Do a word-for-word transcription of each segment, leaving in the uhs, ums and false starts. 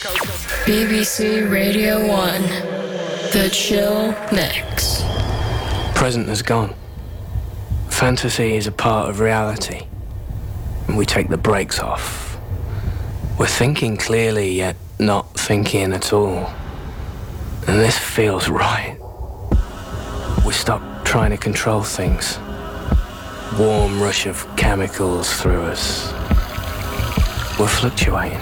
B B C Radio one, The Chill Mix. Present has gone. Fantasy is a part of reality, and we take the brakes off. We're thinking clearly, yet not thinking at all. And this feels right. We stop trying to control things. Warm rush of chemicals through us. We're fluctuating.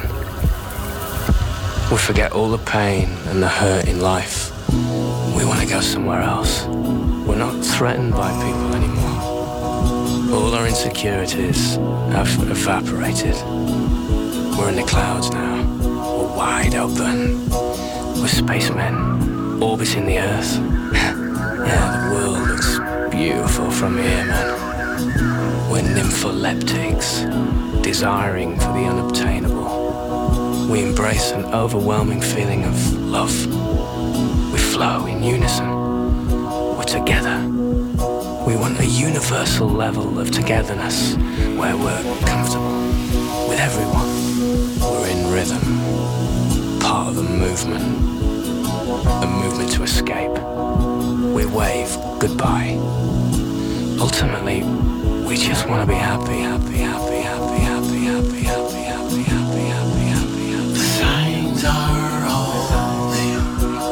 We forget all the pain and the hurt in life. We want to go somewhere else. We're not threatened by people anymore. All our insecurities have evaporated. We're in the clouds now. We're wide open. We're spacemen, orbiting the Earth. Yeah, the world looks beautiful from here, man. We're nympholeptics, desiring for the unobtainable. We embrace an overwhelming feeling of love. We flow in unison. We're together. We want a universal level of togetherness where we're comfortable with everyone. We're in rhythm, part of a movement, a movement to escape. We wave goodbye. Ultimately, we just want to be happy, happy, happy, happy, happy, happy, happy, happy, happy, happy, happy, happy. The signs are all there.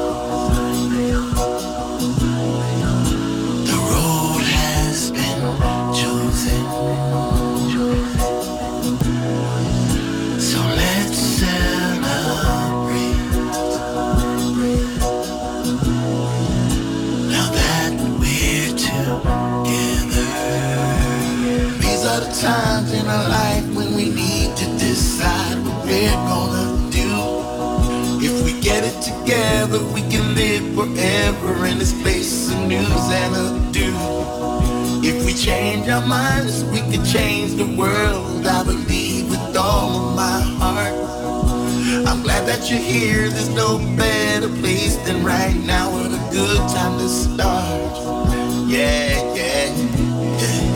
The road has been chosen. So let's celebrate. Now that we're together. These are the times in our life when we need to decide what we're gonna do. If we get it together, we can live forever in this place of new Xanadu. If we change our minds, we can change the world. I believe with all of my heart. I'm glad that you're here. There's no better place than right now. What a good time to start. Yeah, yeah, yeah.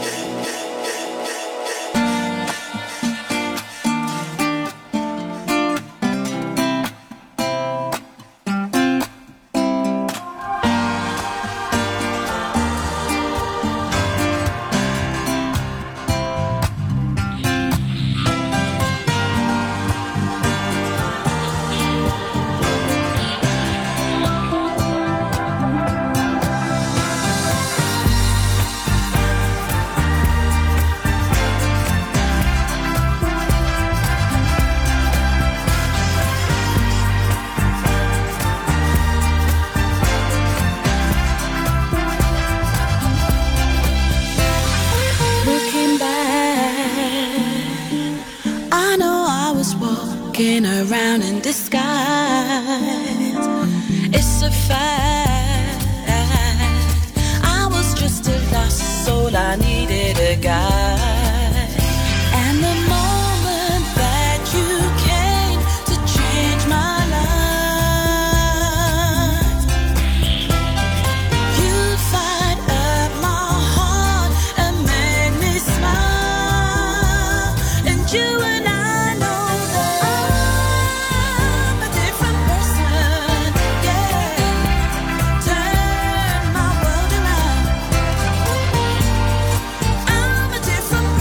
Around in disguise, it's a fact. I was just a lost soul, I needed a guide. And the moment that you came to change my life, you fired up my heart and made me smile. And you and I different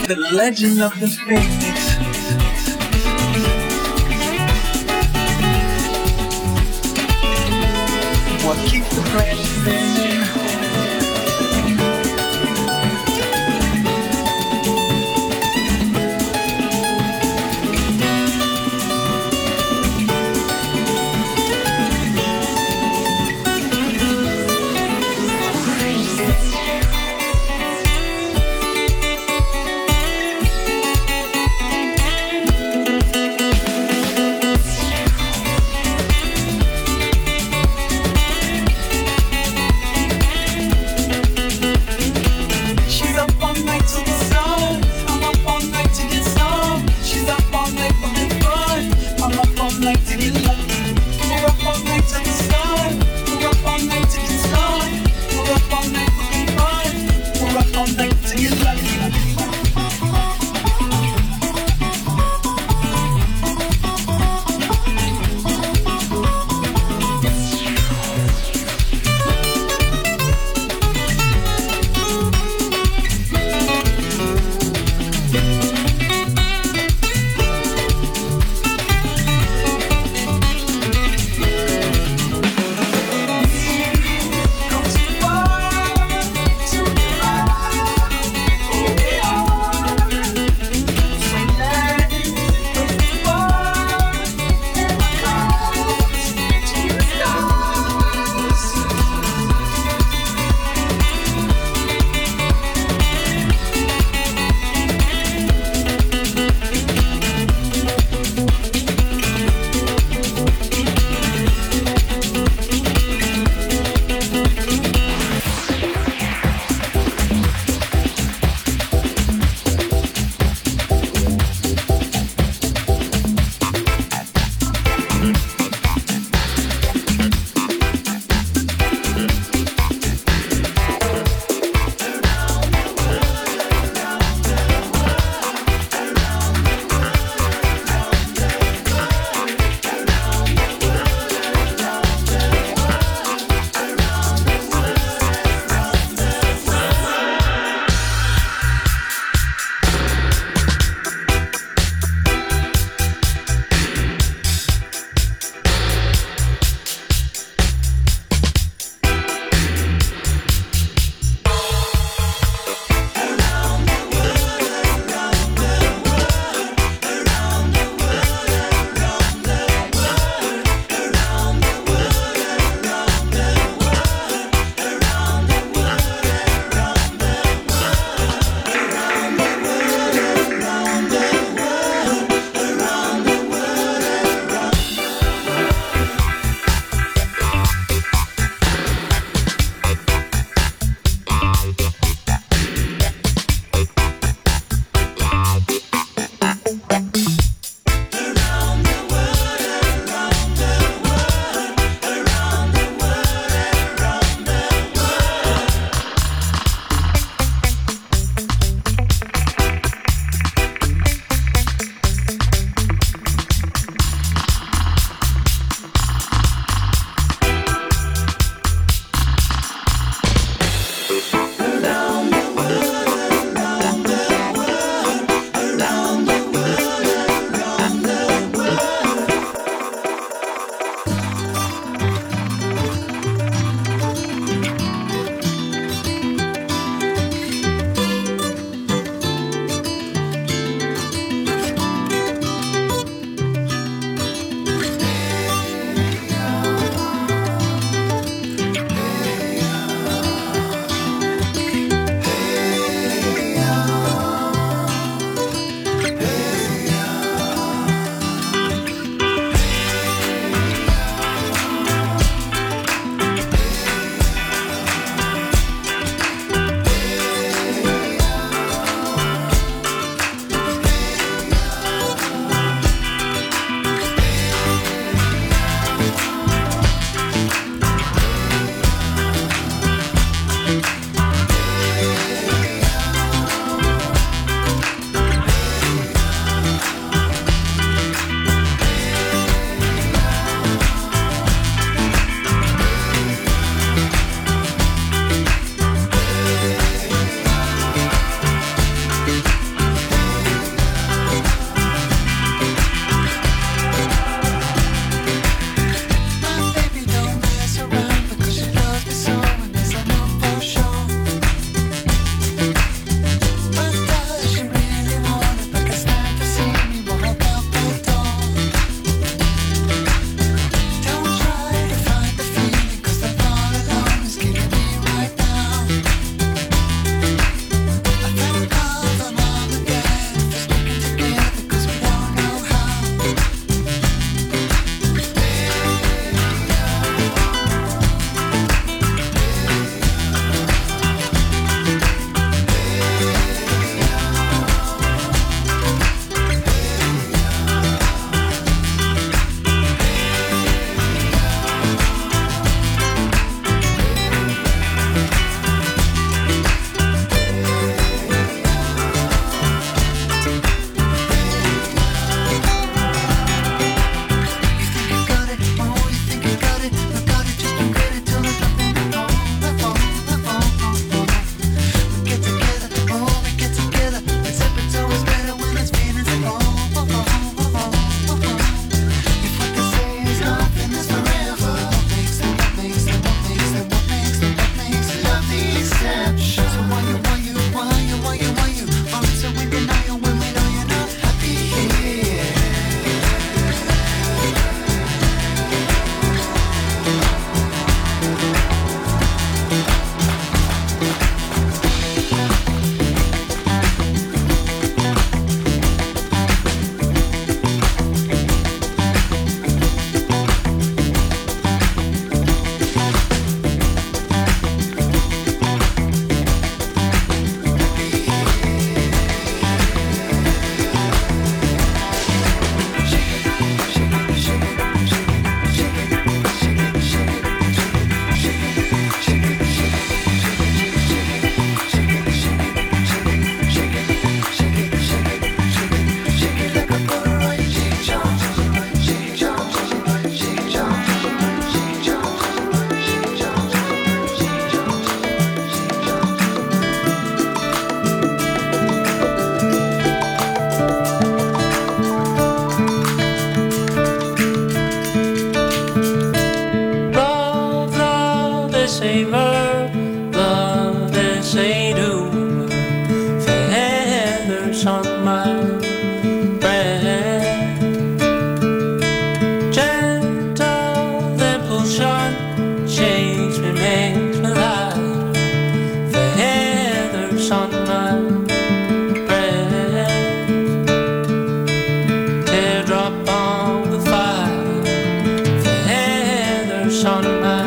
The legend of the phoenix. What keeps the flame spinning? Yeah. on my breath, teardrop on the fire, feathers on my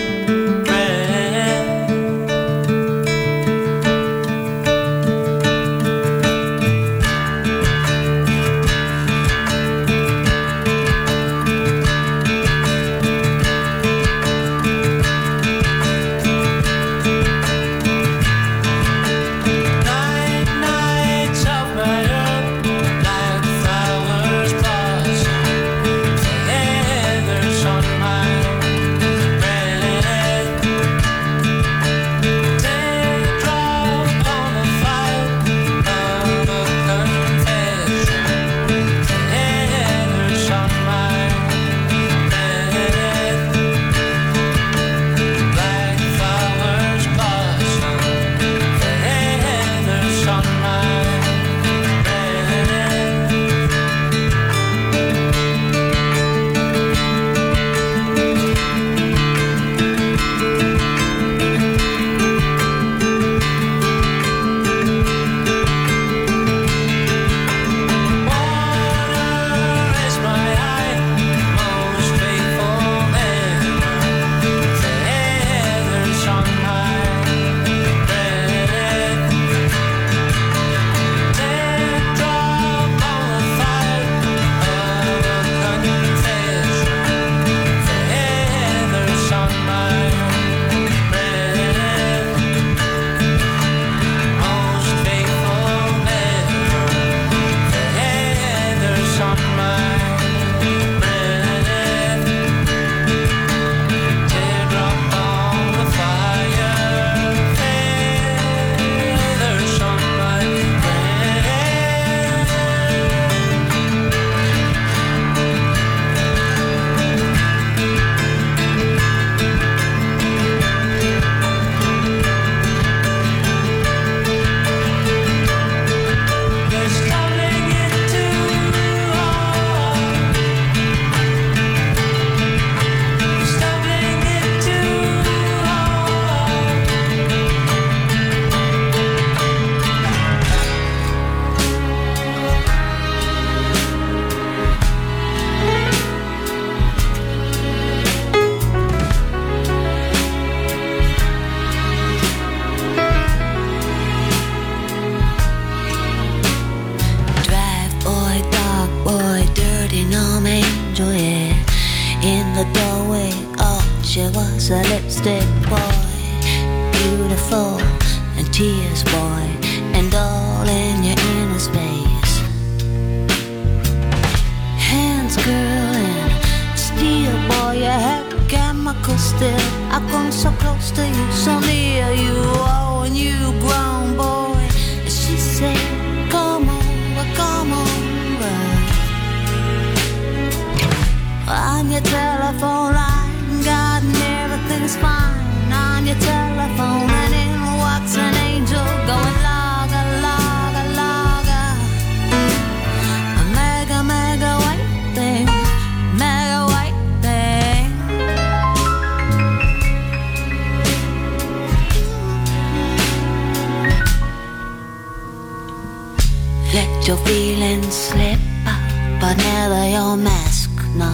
your feelings slip up, but never your mask, no.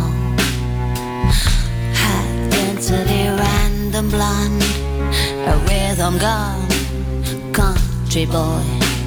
High density, random blonde, a rhythm gone, country boy.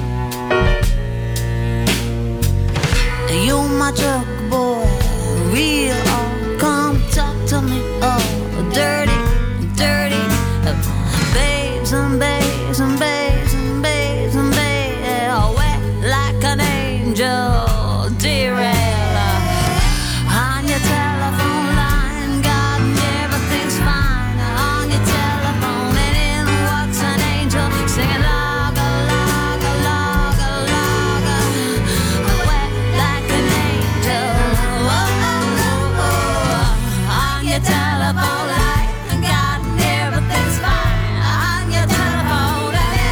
You my truck boy, real, oh, come talk to me, oh, dirty, dirty, uh, babes and babes and babes and babes and babes, oh, wet like an angel, derail, uh, on your telephone line, God, everything's fine, on your telephone, and in walks an angel, singing logga, logga, logga, logga, wet like an angel, oh, oh, oh, oh, on your telephone line, God, everything's fine, on your telephone, and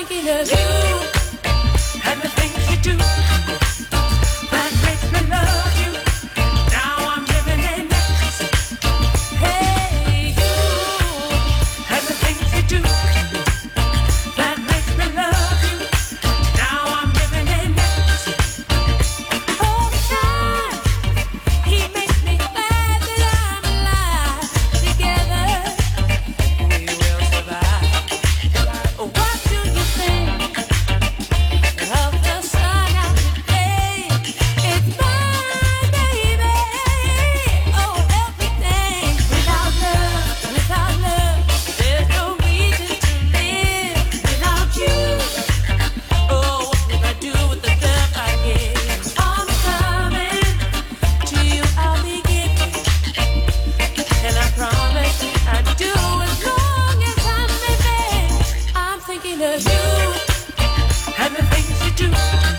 thinking of you and the things you do that makes me love you. Now I'm living in ecstasy. Hey, you and the things you do that makes me love you. Now I'm living in ecstasy. All the time he makes me glad that I'm alive. Together we will survive. What do you think of the sun out today? It's my baby. Oh, everything. Without love, without love, there's no reason to live. Without you, oh, what would I do with the love I give? I'm coming to you, I'll be giving, and I promise I'd do as long as I'm living. I'm thinking of you and the things you do